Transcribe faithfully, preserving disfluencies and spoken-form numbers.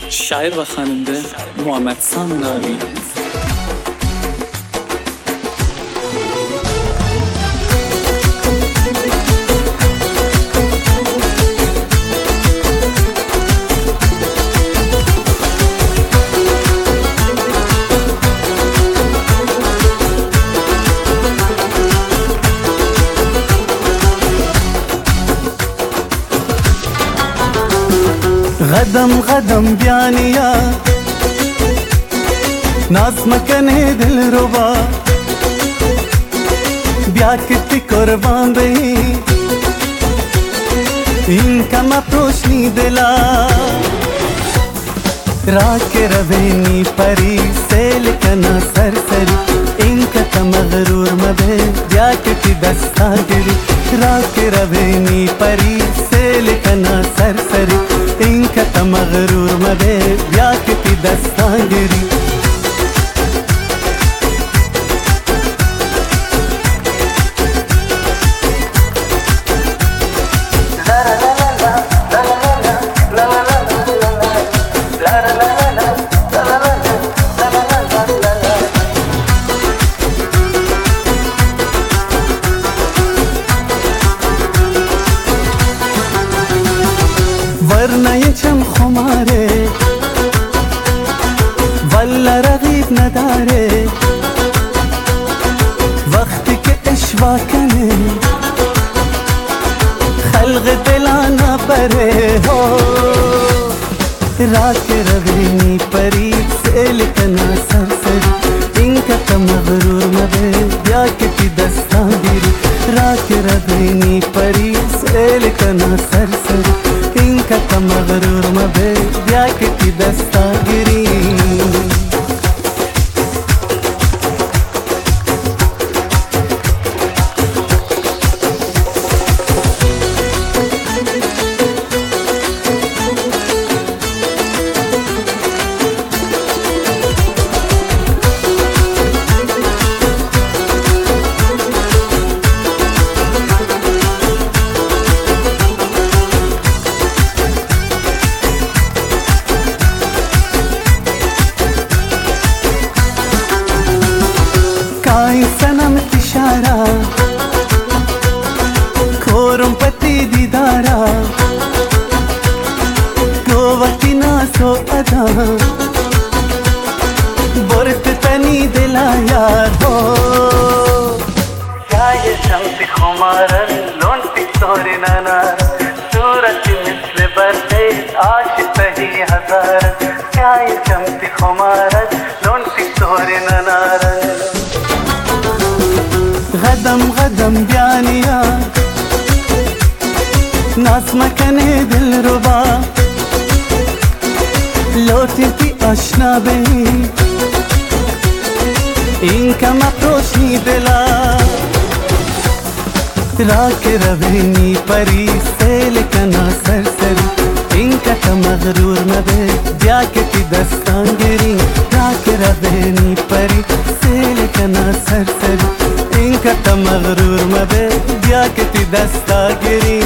شاعر و خواننده محمد سام ناوی. قدم قدم بیانیا ناز مکنه دل ربا بیا کتی قربان بهی این کم پروشنی دلا راک روینی پری سیل کنا سرسری این کتا مغرور مبه بیا کتی دستا گری راک روینی پری سیل کنا سرسری این کتا مغرور مبه بیا کتی دستا گری ورنه چم خماره والله رقیب نداره وقتی که اشوا کنه خلق دلانا بره هو راک روینی پری سیل کنا سرسری این کتا مغرور مبه بیا کتی دستا گیری راک روینی پری سیل کنا سرسری این کتا مغرور مبه بیا کتی دستا گیری کائی سنم تشارا کورم پتی دیدارا گووتی ناسو ادا برت تنی دلا یار ہو یا یہ شمس خمارن لون پکتور نانار صورت مثل برده عاشق ہی ہزار یا یہ شمس خمارن لون پکتور نانار قدم قدم بیانیا ناز مکنه دل ربا لوٹی تی آشنا بهی این کم پروشنی دلا راک روینی پری سیل کنا سرسری این کتا مغرور مبه بیا کتی دستان گیری راک روینی پری سیل کنا سرسری این کتا مغرور مبه بیا کتی دستا گیری